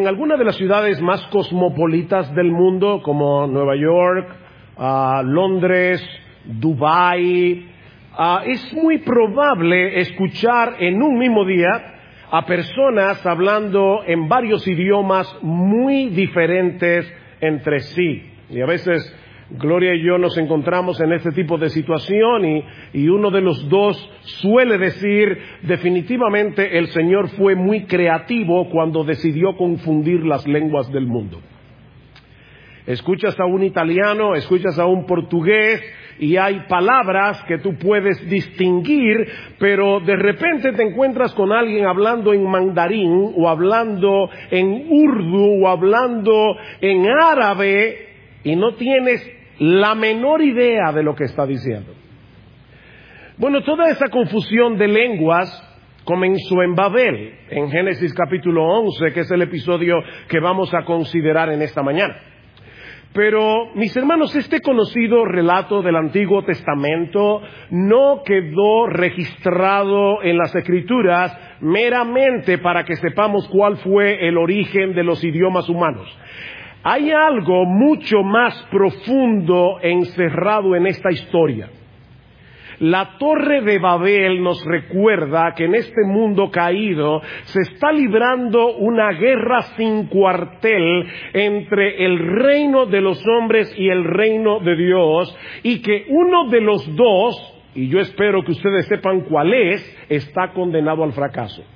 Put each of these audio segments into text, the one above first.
en alguna de las ciudades más cosmopolitas del mundo, como Nueva York, Londres, Dubái, es muy probable escuchar en un mismo día a personas hablando en varios idiomas muy diferentes entre sí. Y a veces Gloria y yo nos encontramos en este tipo de situación y uno de los dos suele decir, definitivamente el Señor fue muy creativo cuando decidió confundir las lenguas del mundo. Escuchas a un italiano, escuchas a un portugués y hay palabras que tú puedes distinguir, pero de repente te encuentras con alguien hablando en mandarín o hablando en urdu o hablando en árabe y no tienes la menor idea de lo que está diciendo. Bueno, toda esa confusión de lenguas comenzó en Babel, en Génesis capítulo 11, que es el episodio que vamos a considerar en esta mañana. Pero, mis hermanos, este conocido relato del Antiguo Testamento no quedó registrado en las Escrituras meramente para que sepamos cuál fue el origen de los idiomas humanos. Hay algo mucho más profundo encerrado en esta historia. La Torre de Babel nos recuerda que en este mundo caído se está librando una guerra sin cuartel entre el reino de los hombres y el reino de Dios, y que uno de los dos, y yo espero que ustedes sepan cuál es, está condenado al fracaso.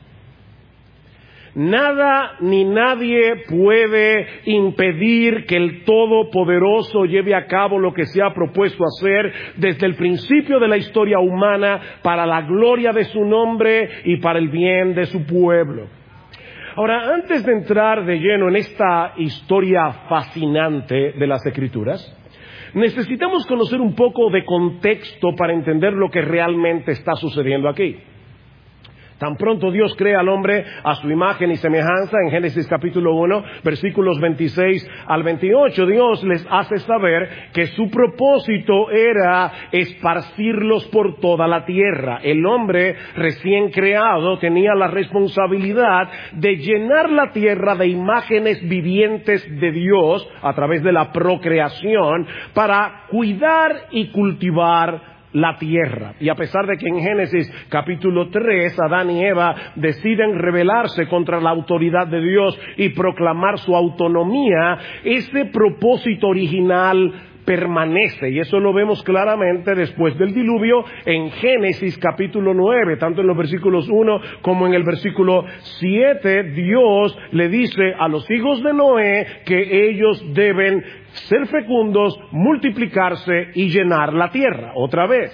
Nada ni nadie puede impedir que el Todopoderoso lleve a cabo lo que se ha propuesto hacer desde el principio de la historia humana para la gloria de su nombre y para el bien de su pueblo. Ahora, antes de entrar de lleno en esta historia fascinante de las Escrituras, necesitamos conocer un poco de contexto para entender lo que realmente está sucediendo aquí. Tan pronto Dios crea al hombre a su imagen y semejanza, en Génesis capítulo 1, versículos 26 al 28, Dios les hace saber que su propósito era esparcirlos por toda la tierra. El hombre recién creado tenía la responsabilidad de llenar la tierra de imágenes vivientes de Dios a través de la procreación para cuidar y cultivar la tierra. Y a pesar de que en Génesis capítulo 3 Adán y Eva deciden rebelarse contra la autoridad de Dios y proclamar su autonomía, ese propósito original permanece, y eso lo vemos claramente después del diluvio en Génesis capítulo 9, tanto en los versículos 1 como en el versículo 7, Dios le dice a los hijos de Noé que ellos deben ser fecundos, multiplicarse y llenar la tierra. Otra vez,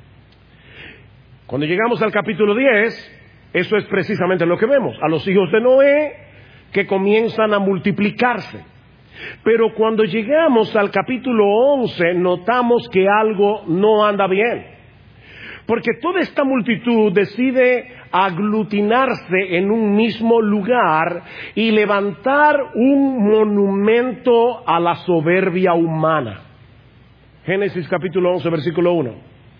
cuando llegamos al capítulo 10, eso es precisamente lo que vemos, a los hijos de Noé que comienzan a multiplicarse. Pero cuando llegamos al capítulo 11, notamos que algo no anda bien. Porque toda esta multitud decide aglutinarse en un mismo lugar y levantar un monumento a la soberbia humana. Génesis capítulo 11, versículo 1.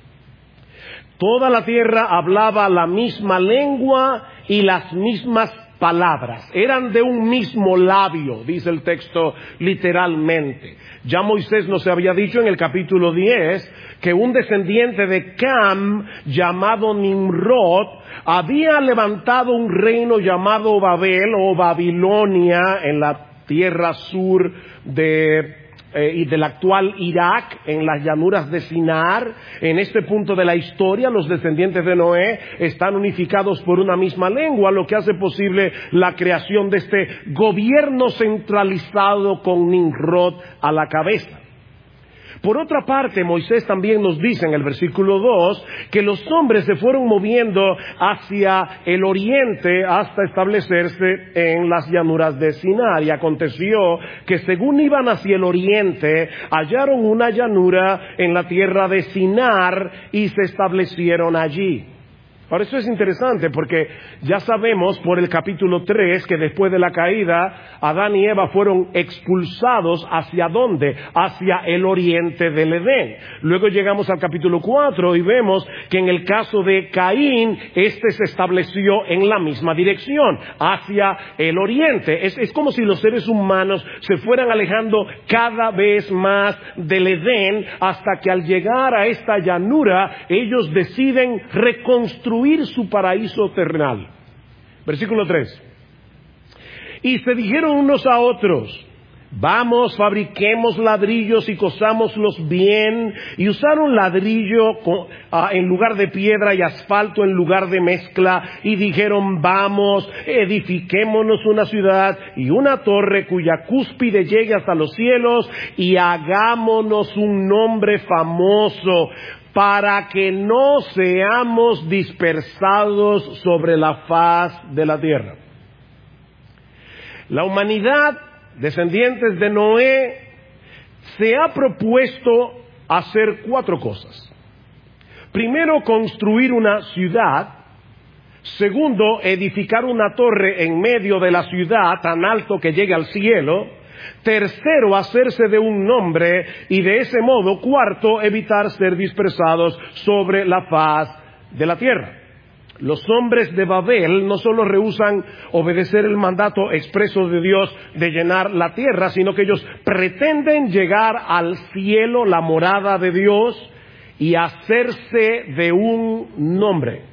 Toda la tierra hablaba la misma lengua y las mismas palabras, eran de un mismo labio, dice el texto literalmente. Ya Moisés nos había dicho en el capítulo 10 que un descendiente de Cam llamado Nimrod había levantado un reino llamado Babel o Babilonia en la tierra sur y del actual Irak, en las llanuras de Sinar. En este punto de la historia, los descendientes de Noé están unificados por una misma lengua, lo que hace posible la creación de este gobierno centralizado con Nimrod a la cabeza. Por otra parte, Moisés también nos dice en el versículo 2 que los hombres se fueron moviendo hacia el oriente hasta establecerse en las llanuras de Sinar. Y aconteció que según iban hacia el oriente, hallaron una llanura en la tierra de Sinar y se establecieron allí. Ahora, eso es interesante porque ya sabemos por el capítulo 3 que después de la caída, Adán y Eva fueron expulsados ¿hacia dónde? Hacia el oriente del Edén. Luego llegamos al capítulo 4 y vemos que en el caso de Caín, este se estableció en la misma dirección, hacia el oriente. Es como si los seres humanos se fueran alejando cada vez más del Edén hasta que al llegar a esta llanura, ellos deciden reconstruir su paraíso terrenal. Versículo 3. Y se dijeron unos a otros: vamos, fabriquemos ladrillos y cosámoslos bien. Y usaron ladrillo en lugar de piedra y asfalto en lugar de mezcla. Y dijeron: vamos, edifiquémonos una ciudad y una torre cuya cúspide llegue hasta los cielos, y hagámonos un nombre famoso, para que no seamos dispersados sobre la faz de la tierra. La humanidad, descendientes de Noé, se ha propuesto hacer 4 cosas. Primero, construir una ciudad. Segundo, edificar una torre en medio de la ciudad tan alto que llegue al cielo. Tercero, hacerse de un nombre, y de ese modo, cuarto, evitar ser dispersados sobre la faz de la tierra. Los hombres de Babel no solo rehúsan obedecer el mandato expreso de Dios de llenar la tierra, sino que ellos pretenden llegar al cielo, la morada de Dios, y hacerse de un nombre.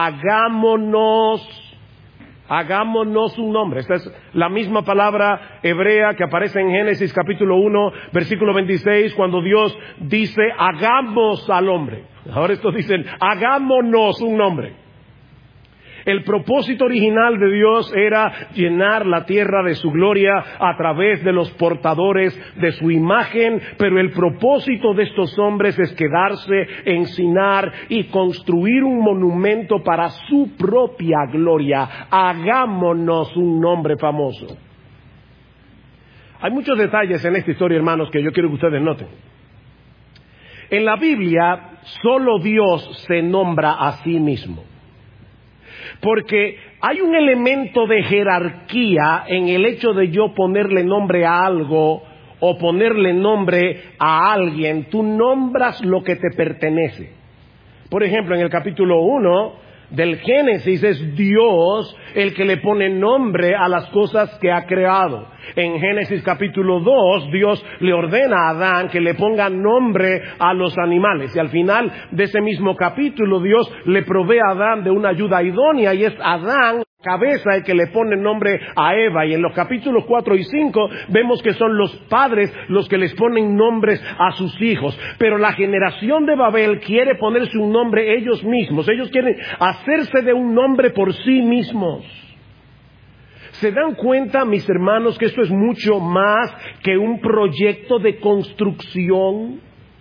Hagámonos un nombre. Esta es la misma palabra hebrea que aparece en Génesis capítulo 1, versículo 26, cuando Dios dice: hagamos al hombre. Ahora estos dicen: hagámonos un nombre. El propósito original de Dios era llenar la tierra de su gloria a través de los portadores de su imagen, pero el propósito de estos hombres es quedarse en Sinar y construir un monumento para su propia gloria. Hagámonos un nombre famoso. Hay muchos detalles en esta historia, hermanos, que yo quiero que ustedes noten. En la Biblia, solo Dios se nombra a sí mismo. Porque hay un elemento de jerarquía en el hecho de yo ponerle nombre a algo o ponerle nombre a alguien. Tú nombras lo que te pertenece. Por ejemplo, en el capítulo 1 del Génesis es Dios el que le pone nombre a las cosas que ha creado. En Génesis capítulo 2, Dios le ordena a Adán que le ponga nombre a los animales. Y al final de ese mismo capítulo, Dios le provee a Adán de una ayuda idónea, y es Adán, cabeza, el que le pone nombre a Eva. Y en los capítulos 4 y 5 vemos que son los padres los que les ponen nombres a sus hijos. Pero la generación de Babel quiere ponerse un nombre ellos mismos. Ellos quieren hacerse de un nombre por sí mismos. ¿Se dan cuenta, mis hermanos, que esto es mucho más que un proyecto de construcción?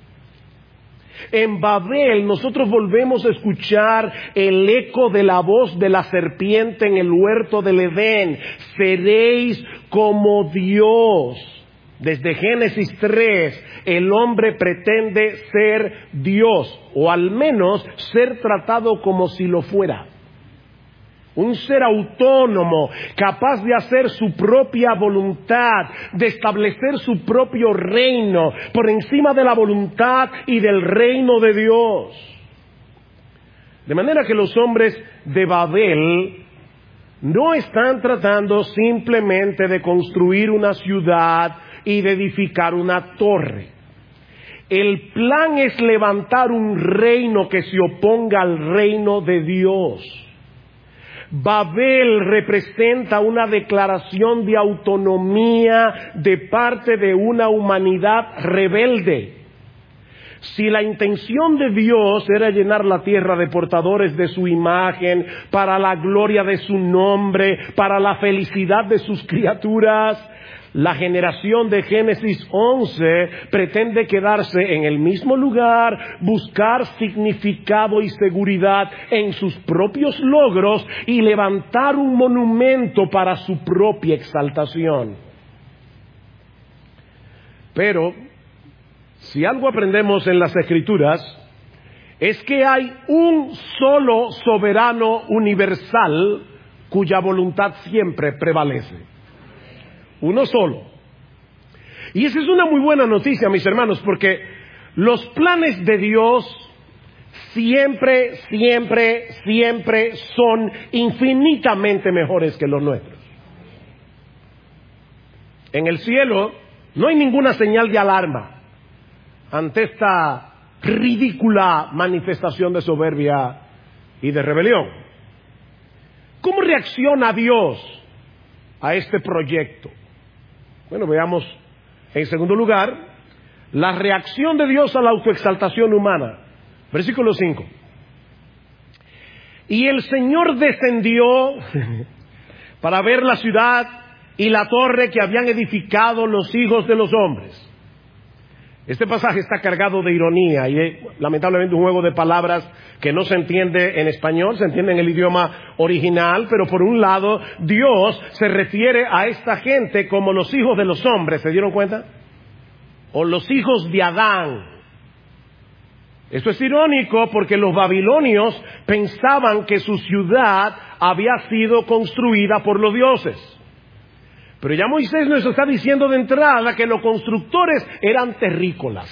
En Babel nosotros volvemos a escuchar el eco de la voz de la serpiente en el huerto del Edén. Seréis como Dios. Desde Génesis 3, el hombre pretende ser Dios, o al menos ser tratado como si lo fuera. Un ser autónomo, capaz de hacer su propia voluntad, de establecer su propio reino por encima de la voluntad y del reino de Dios. De manera que los hombres de Babel no están tratando simplemente de construir una ciudad y de edificar una torre. El plan es levantar un reino que se oponga al reino de Dios. Babel representa una declaración de autonomía de parte de una humanidad rebelde. Si la intención de Dios era llenar la tierra de portadores de su imagen, para la gloria de su nombre, para la felicidad de sus criaturas, la generación de Génesis 11 pretende quedarse en el mismo lugar, buscar significado y seguridad en sus propios logros y levantar un monumento para su propia exaltación. Pero, si algo aprendemos en las Escrituras, es que hay un solo soberano universal cuya voluntad siempre prevalece. Uno solo. Y esa es una muy buena noticia, mis hermanos, porque los planes de Dios siempre, siempre, siempre son infinitamente mejores que los nuestros. En el cielo no hay ninguna señal de alarma ante esta ridícula manifestación de soberbia y de rebelión. ¿Cómo reacciona Dios a este proyecto? Bueno, veamos en segundo lugar la reacción de Dios a la autoexaltación humana. Versículo 5. Y el Señor descendió para ver la ciudad y la torre que habían edificado los hijos de los hombres. Este pasaje está cargado de ironía y lamentablemente un juego de palabras que no se entiende en español, se entiende en el idioma original, pero por un lado Dios se refiere a esta gente como los hijos de los hombres, ¿se dieron cuenta? O los hijos de Adán. Esto es irónico porque los babilonios pensaban que su ciudad había sido construida por los dioses. Pero ya Moisés nos está diciendo de entrada que los constructores eran terrícolas.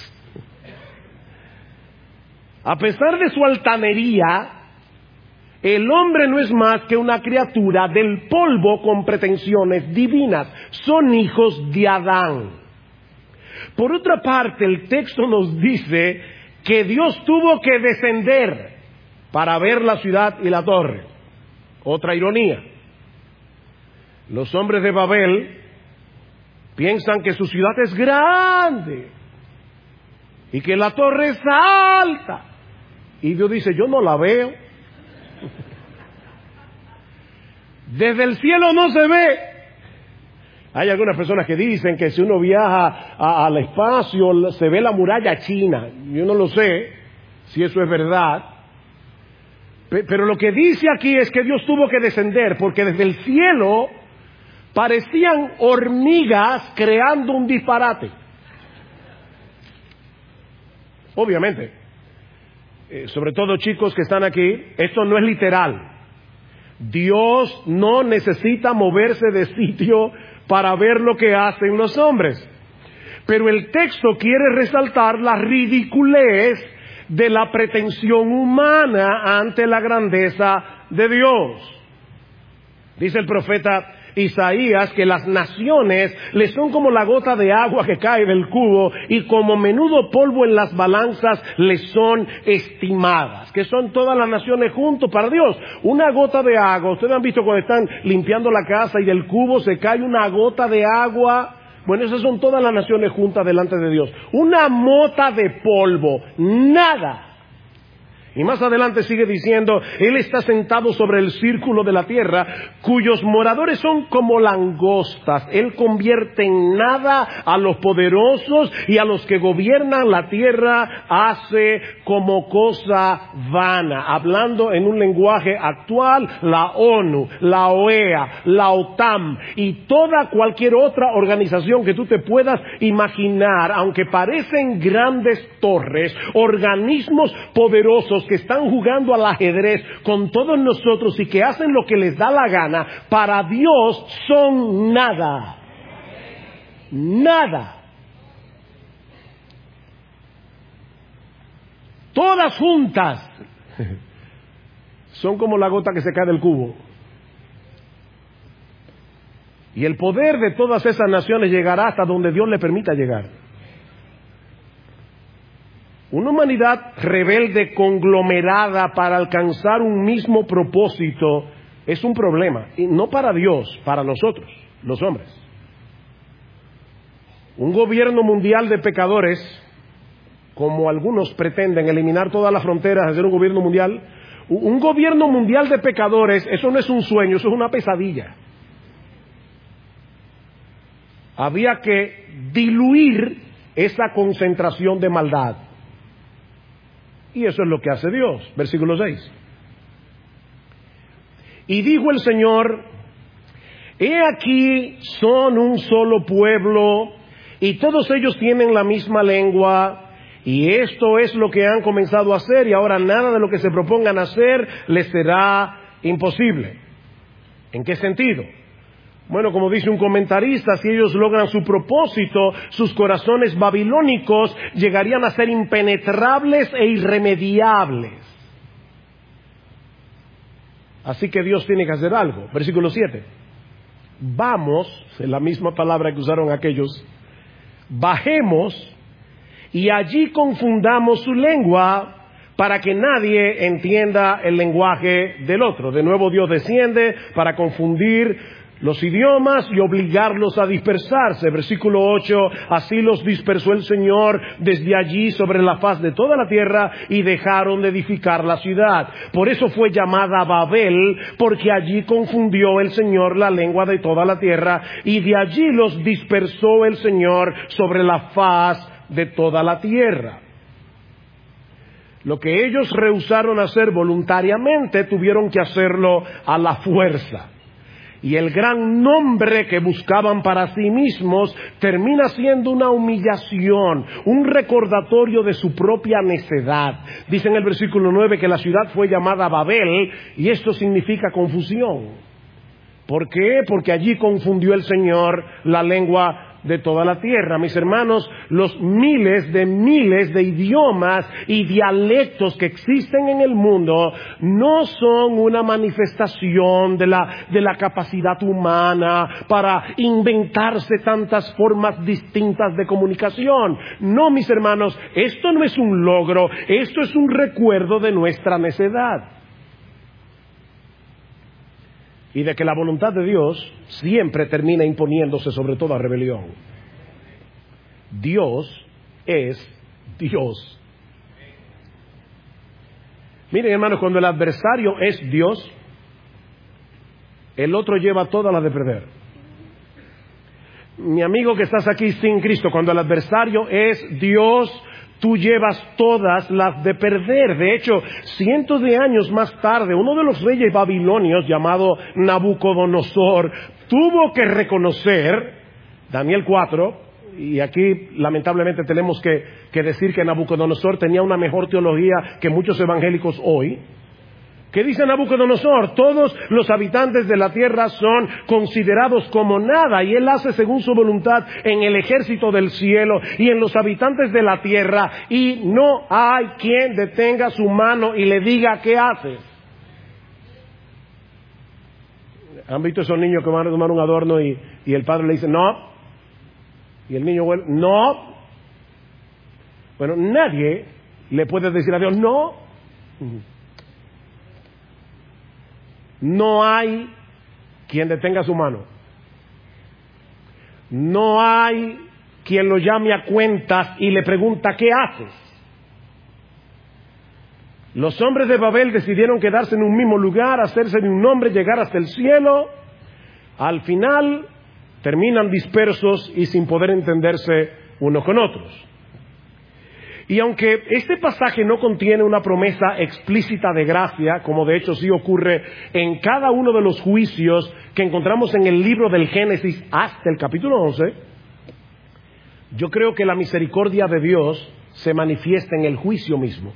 A pesar de su altanería, el hombre no es más que una criatura del polvo con pretensiones divinas. Son hijos de Adán. Por otra parte, el texto nos dice que Dios tuvo que descender para ver la ciudad y la torre. Otra ironía. Los hombres de Babel piensan que su ciudad es grande y que la torre es alta. Y Dios dice, yo no la veo. Desde el cielo no se ve. Hay algunas personas que dicen que si uno viaja al espacio se ve la muralla china. Yo no lo sé si eso es verdad. Pero lo que dice aquí es que Dios tuvo que descender porque desde el cielo parecían hormigas creando un disparate. Obviamente, sobre todo chicos que están aquí, esto no es literal. Dios no necesita moverse de sitio para ver lo que hacen los hombres. Pero el texto quiere resaltar la ridiculez de la pretensión humana ante la grandeza de Dios. Dice el profeta Isaías que las naciones le son como la gota de agua que cae del cubo y como menudo polvo en las balanzas le son estimadas. Que son todas las naciones juntos para Dios. Una gota de agua, ustedes han visto cuando están limpiando la casa y del cubo se cae una gota de agua. Bueno, esas son todas las naciones juntas delante de Dios. Una mota de polvo, nada. Y más adelante sigue diciendo, Él está sentado sobre el círculo de la tierra, cuyos moradores son como langostas. Él convierte en nada a los poderosos y a los que gobiernan la tierra hace como cosa vana. Hablando en un lenguaje actual, la ONU, la OEA, la OTAN y cualquier otra organización que tú te puedas imaginar, aunque parecen grandes torres, organismos poderosos que están jugando al ajedrez con todos nosotros y que hacen lo que les da la gana, para Dios son nada. Nada. Todas juntas son como la gota que se cae del cubo. Y el poder de todas esas naciones llegará hasta donde Dios le permita llegar. Una humanidad rebelde conglomerada para alcanzar un mismo propósito es un problema, y no para Dios, para nosotros, los hombres. Un gobierno mundial de pecadores, como algunos pretenden eliminar todas las fronteras, hacer un gobierno mundial de pecadores, eso no es un sueño, eso es una pesadilla. Había que diluir esa concentración de maldad. Y eso es lo que hace Dios. Versículo 6. Y dijo el Señor, he aquí son un solo pueblo, y todos ellos tienen la misma lengua, Y esto es lo que han comenzado a hacer, y ahora nada de lo que se propongan hacer les será imposible. ¿En qué sentido? Bueno, como dice un comentarista, si ellos logran su propósito, sus corazones babilónicos llegarían a ser impenetrables e irremediables. Así que Dios tiene que hacer algo. Versículo 7. Vamos, es la misma palabra que usaron aquellos, bajemos y allí confundamos su lengua para que nadie entienda el lenguaje del otro. De nuevo Dios desciende para confundir los idiomas y obligarlos a dispersarse. Versículo 8, así los dispersó el Señor desde allí sobre la faz de toda la tierra y dejaron de edificar la ciudad. Por eso fue llamada Babel, porque allí confundió el Señor la lengua de toda la tierra y de allí los dispersó el Señor sobre la faz de toda la tierra. Lo que ellos rehusaron hacer voluntariamente, tuvieron que hacerlo a la fuerza. Y el gran nombre que buscaban para sí mismos termina siendo una humillación, un recordatorio de su propia necedad. Dice en el versículo 9 que la ciudad fue llamada Babel, y esto significa confusión. ¿Por qué? Porque allí confundió el Señor la lengua de toda la tierra. Mis hermanos, los miles de idiomas y dialectos que existen en el mundo no son una manifestación de la capacidad humana para inventarse tantas formas distintas de comunicación. No, mis hermanos, esto no es un logro, esto es un recuerdo de nuestra necedad. Y de que la voluntad de Dios siempre termina imponiéndose sobre toda rebelión. Dios es Dios. Miren, hermanos, cuando el adversario es Dios, el otro lleva toda la de perder. Mi amigo que estás aquí sin Cristo, cuando el adversario es Dios, tú llevas todas las de perder. De hecho, cientos de años más tarde, uno de los reyes babilonios llamado Nabucodonosor tuvo que reconocer, Daniel 4, y aquí lamentablemente tenemos que decir que Nabucodonosor tenía una mejor teología que muchos evangélicos hoy. ¿Qué dice Nabucodonosor? Todos los habitantes de la tierra son considerados como nada, y él hace según su voluntad en el ejército del cielo y en los habitantes de la tierra, y no hay quien detenga su mano y le diga ¿qué haces? ¿Han visto esos niños que van a tomar un adorno y el padre le dice no? Y el niño vuelve, no. Bueno, nadie le puede decir a Dios no. No hay quien detenga su mano. No hay quien lo llame a cuentas y le pregunta ¿qué haces? Los hombres de Babel decidieron quedarse en un mismo lugar, hacerse de un nombre, llegar hasta el cielo. Al final terminan dispersos y sin poder entenderse unos con otros. Y aunque este pasaje no contiene una promesa explícita de gracia, como de hecho sí ocurre en cada uno de los juicios que encontramos en el libro del Génesis hasta el capítulo 11, yo creo que la misericordia de Dios se manifiesta en el juicio mismo.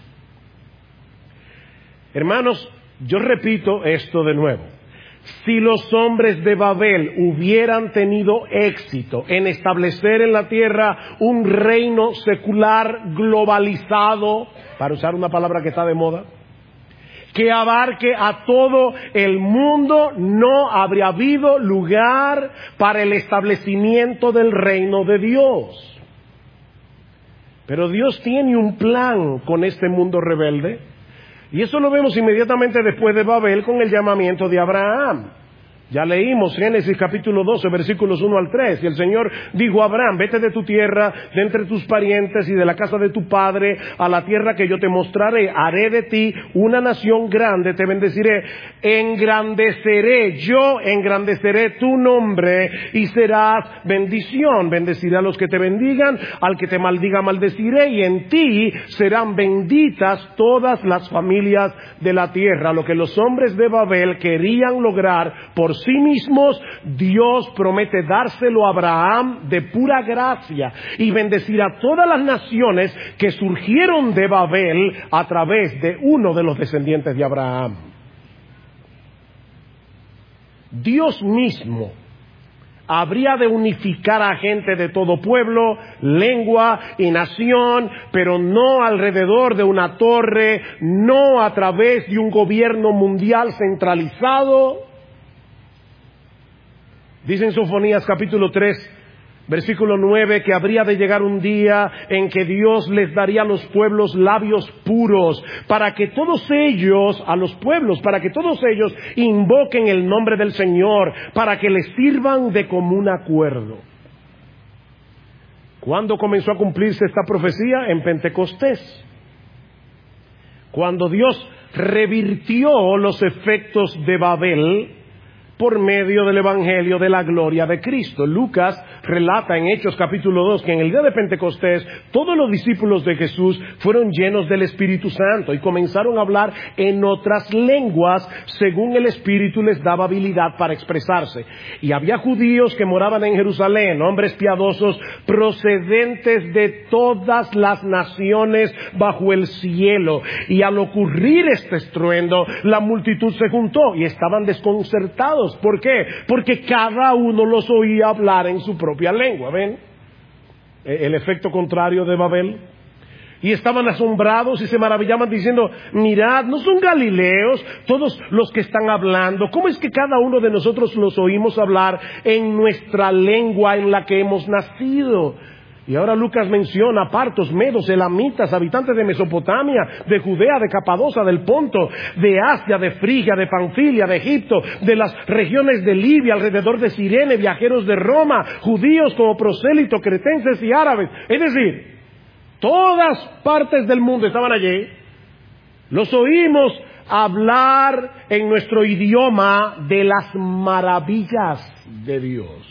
Hermanos, yo repito esto de nuevo. Si los hombres de Babel hubieran tenido éxito en establecer en la tierra un reino secular globalizado, para usar una palabra que está de moda, que abarque a todo el mundo, no habría habido lugar para el establecimiento del reino de Dios. Pero Dios tiene un plan con este mundo rebelde. Y eso lo vemos inmediatamente después de Babel con el llamamiento de Abraham. Ya leímos Génesis capítulo 12, versículos 1 al 3. Y el Señor dijo a Abraham, vete de tu tierra, de entre tus parientes y de la casa de tu padre, a la tierra que yo te mostraré. Haré de ti una nación grande, te bendeciré. Yo engrandeceré tu nombre y serás bendición. Bendeciré a los que te bendigan, al que te maldiga maldeciré, y en ti serán benditas todas las familias de la tierra. Lo que los hombres de Babel querían lograr por por sí mismos, Dios promete dárselo a Abraham de pura gracia y bendecir a todas las naciones que surgieron de Babel a través de uno de los descendientes de Abraham. Dios mismo habría de unificar a gente de todo pueblo, lengua y nación, pero no alrededor de una torre, no a través de un gobierno mundial centralizado. Dice en Sofonías capítulo 3, versículo 9, que habría de llegar un día en que Dios les daría a los pueblos labios puros, para que todos ellos, a los pueblos, para que todos ellos invoquen el nombre del Señor, para que les sirvan de común acuerdo. ¿Cuándo comenzó a cumplirse esta profecía? En Pentecostés, cuando Dios revirtió los efectos de Babel por medio del Evangelio de la gloria de Cristo. Lucas relata en Hechos capítulo 2 que en el día de Pentecostés todos los discípulos de Jesús fueron llenos del Espíritu Santo y comenzaron a hablar en otras lenguas según el Espíritu les daba habilidad para expresarse. Y había judíos que moraban en Jerusalén, hombres piadosos procedentes de todas las naciones bajo el cielo. Y al ocurrir este estruendo, la multitud se juntó y estaban desconcertados. ¿Por qué? Porque cada uno los oía hablar en su propia lengua. ¿Ven? El efecto contrario de Babel. Y estaban asombrados y se maravillaban diciendo: mirad, ¿no son galileos todos los que están hablando? ¿Cómo es que cada uno de nosotros los oímos hablar en nuestra lengua en la que hemos nacido? Y ahora Lucas menciona partos, medos, elamitas, habitantes de Mesopotamia, de Judea, de Capadocia, del Ponto, de Asia, de Frigia, de Panfilia, de Egipto, de las regiones de Libia, alrededor de Cirene, viajeros de Roma, judíos como prosélitos, cretenses y árabes. Es decir, todas partes del mundo estaban allí. Los oímos hablar en nuestro idioma de las maravillas de Dios.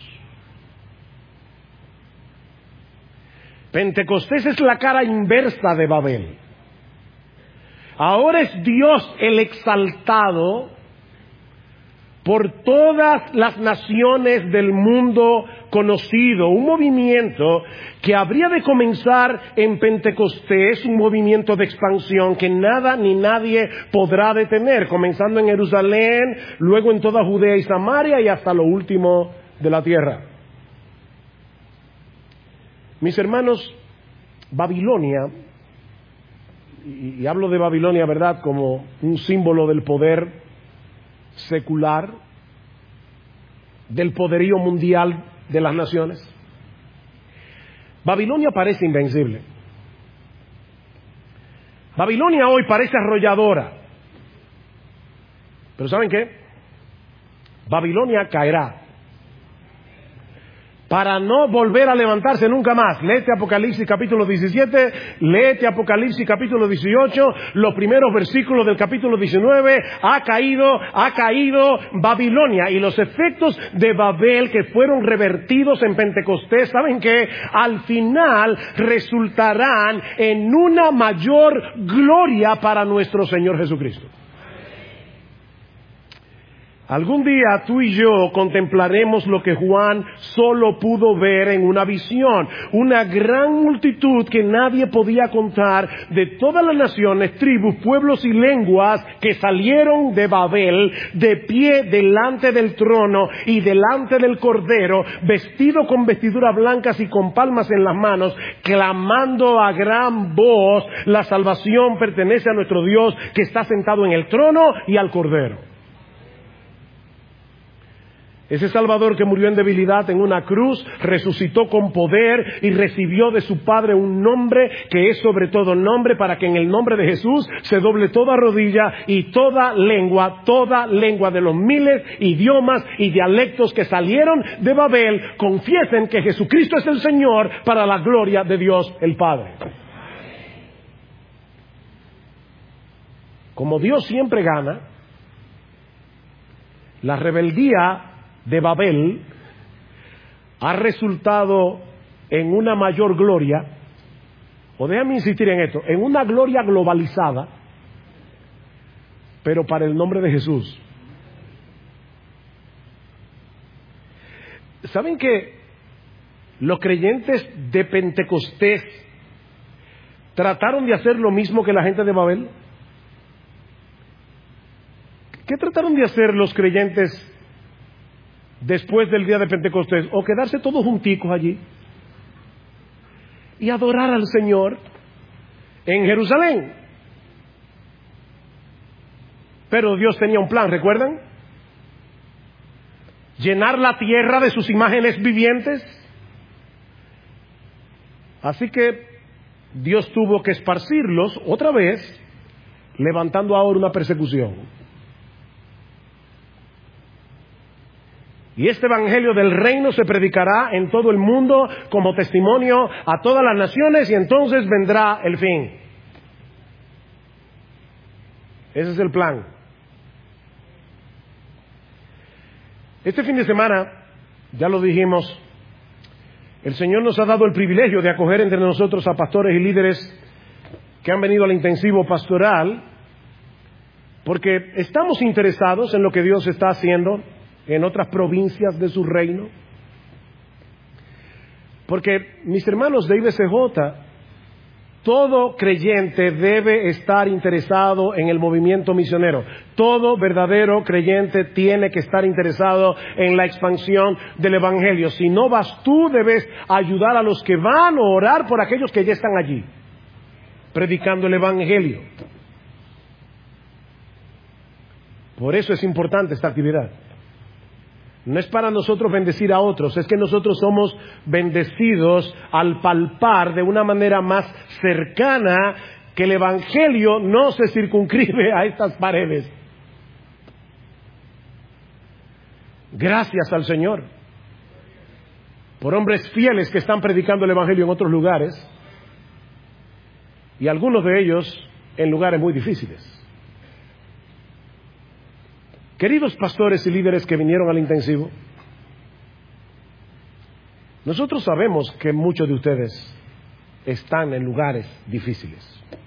Pentecostés es la cara inversa de Babel. Ahora es Dios el exaltado por todas las naciones del mundo conocido. Un movimiento que habría de comenzar en Pentecostés, un movimiento de expansión que nada ni nadie podrá detener, comenzando en Jerusalén, luego en toda Judea y Samaria y hasta lo último de la tierra. Mis hermanos, Babilonia, y hablo de Babilonia, ¿verdad?, como un símbolo del poder secular, del poderío mundial de las naciones. Babilonia parece invencible. Babilonia hoy parece arrolladora. Pero ¿saben qué? Babilonia caerá para no volver a levantarse nunca más. Léete Apocalipsis capítulo 17, léete Apocalipsis capítulo 18, los primeros versículos del capítulo 19, ha caído Babilonia. Y los efectos de Babel que fueron revertidos en Pentecostés, ¿saben qué? Al final resultarán en una mayor gloria para nuestro Señor Jesucristo. Algún día tú y yo contemplaremos lo que Juan solo pudo ver en una visión. Una gran multitud que nadie podía contar, de todas las naciones, tribus, pueblos y lenguas que salieron de Babel, de pie delante del trono y delante del Cordero, vestido con vestiduras blancas y con palmas en las manos, clamando a gran voz: la salvación pertenece a nuestro Dios que está sentado en el trono y al Cordero. Ese Salvador que murió en debilidad en una cruz, resucitó con poder y recibió de su Padre un nombre que es sobre todo nombre, para que en el nombre de Jesús se doble toda rodilla y toda lengua de los miles idiomas y dialectos que salieron de Babel confiesen que Jesucristo es el Señor, para la gloria de Dios el Padre. Como Dios siempre gana, la rebeldía de Babel ha resultado en una mayor gloria, o déjame insistir en esto, en una gloria globalizada, pero para el nombre de Jesús. ¿Saben que los creyentes de Pentecostés trataron de hacer lo mismo que la gente de Babel? ¿Qué trataron de hacer los creyentes después del día de Pentecostés? O quedarse todos junticos allí y adorar al Señor en Jerusalén. Pero Dios tenía un plan, ¿recuerdan? Llenar la tierra de sus imágenes vivientes. Así que Dios tuvo que esparcirlos otra vez, levantando ahora una persecución. Y este evangelio del reino se predicará en todo el mundo como testimonio a todas las naciones, y entonces vendrá el fin. Ese es el plan. Este fin de semana, ya lo dijimos, el Señor nos ha dado el privilegio de acoger entre nosotros a pastores y líderes que han venido al intensivo pastoral, porque estamos interesados en lo que Dios está haciendo en otras provincias de su reino. Porque, mis hermanos de IBCJ, todo creyente debe estar interesado en el movimiento misionero. Todo verdadero creyente tiene que estar interesado en la expansión del evangelio. Si no vas tú, debes ayudar a los que van o orar por aquellos que ya están allí, predicando el evangelio. Por eso es importante esta actividad. No es para nosotros bendecir a otros, es que nosotros somos bendecidos al palpar de una manera más cercana que el evangelio no se circunscribe a estas paredes. Gracias al Señor por hombres fieles que están predicando el evangelio en otros lugares, y algunos de ellos en lugares muy difíciles. Queridos pastores y líderes que vinieron al intensivo, nosotros sabemos que muchos de ustedes están en lugares difíciles.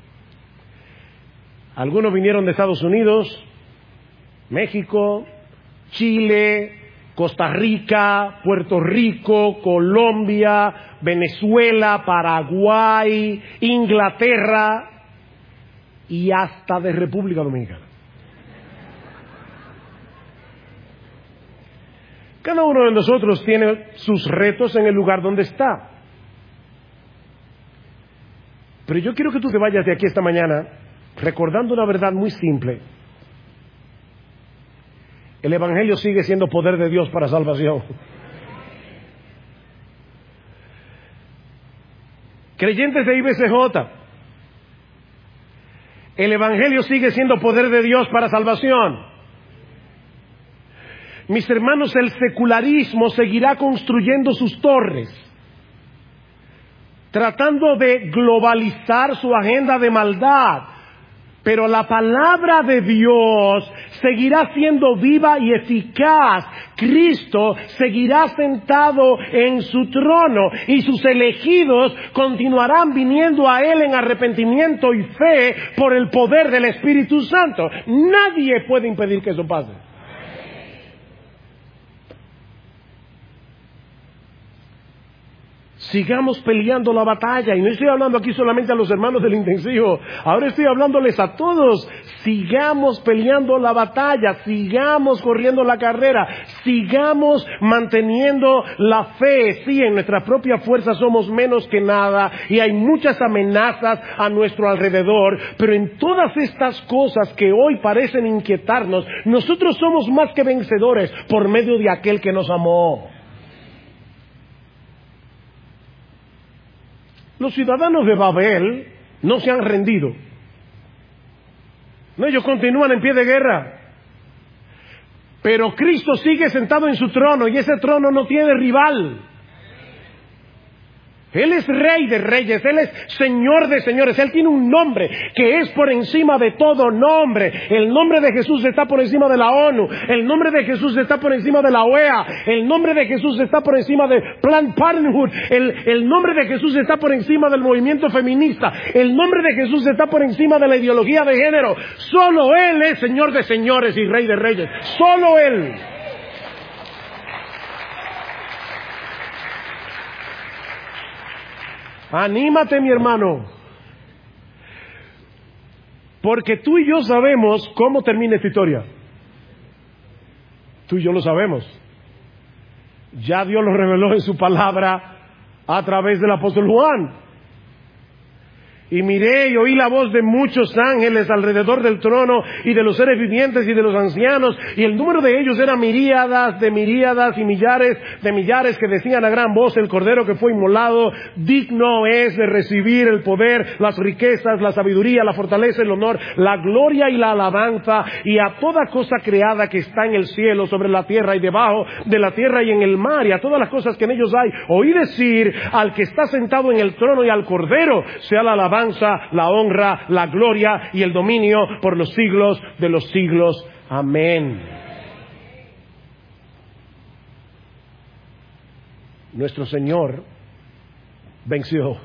Algunos vinieron de Estados Unidos, México, Chile, Costa Rica, Puerto Rico, Colombia, Venezuela, Paraguay, Inglaterra y hasta de República Dominicana. Cada uno de nosotros tiene sus retos en el lugar donde está. Pero yo quiero que tú te vayas de aquí esta mañana recordando una verdad muy simple. El evangelio sigue siendo poder de Dios para salvación. Creyentes de IBCJ, el evangelio sigue siendo poder de Dios para salvación. Mis hermanos, el secularismo seguirá construyendo sus torres, tratando de globalizar su agenda de maldad, pero la palabra de Dios seguirá siendo viva y eficaz. Cristo seguirá sentado en su trono y sus elegidos continuarán viniendo a Él en arrepentimiento y fe por el poder del Espíritu Santo. Nadie puede impedir que eso pase. Sigamos peleando la batalla, y no estoy hablando aquí solamente a los hermanos del intensivo, ahora estoy hablándoles a todos. Sigamos peleando la batalla, sigamos corriendo la carrera, sigamos manteniendo la fe. Sí, en nuestra propia fuerza somos menos que nada y hay muchas amenazas a nuestro alrededor, pero en todas estas cosas que hoy parecen inquietarnos, nosotros somos más que vencedores por medio de aquel que nos amó. Los ciudadanos de Babel no se han rendido. No, ellos continúan en pie de guerra. Pero Cristo sigue sentado en su trono y ese trono no tiene rival. Él es Rey de Reyes, Él es Señor de Señores, Él tiene un nombre que es por encima de todo nombre. El nombre de Jesús está por encima de la ONU, el nombre de Jesús está por encima de la OEA, el nombre de Jesús está por encima de Planned Parenthood, el nombre de Jesús está por encima del movimiento feminista, el nombre de Jesús está por encima de la ideología de género. Solo Él es Señor de Señores y Rey de Reyes, solo Él. Anímate, mi hermano. Porque tú y yo sabemos cómo termina esta historia. Tú y yo lo sabemos. Ya Dios lo reveló en su palabra a través del apóstol Juan. Y miré y oí la voz de muchos ángeles alrededor del trono y de los seres vivientes y de los ancianos, y el número de ellos era miríadas y millares de millares, que decían a gran voz: el Cordero que fue inmolado digno es de recibir el poder, las riquezas, la sabiduría, la fortaleza, el honor, la gloria y la alabanza, y a toda cosa creada que está en el cielo, sobre la tierra y debajo de la tierra y en el mar, y a todas las cosas que en ellos hay. Oí decir al que está sentado en el trono y al Cordero: sea la alabanza, la honra, la gloria y el dominio por los siglos de los siglos. Amén. Nuestro Señor venció.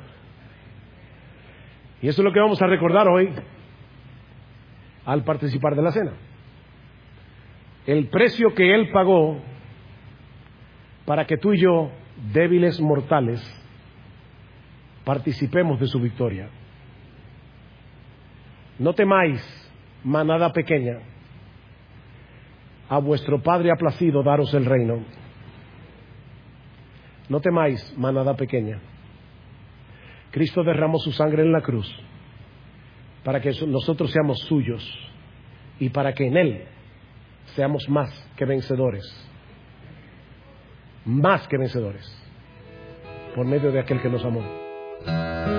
Y eso es lo que vamos a recordar hoy al participar de la cena. El precio que Él pagó para que tú y yo, débiles mortales, participemos de su victoria. No temáis, manada pequeña, a vuestro Padre ha placido daros el reino. No temáis, manada pequeña. Cristo derramó su sangre en la cruz para que nosotros seamos suyos y para que en Él seamos más que vencedores. Más que vencedores, por medio de aquel que nos amó.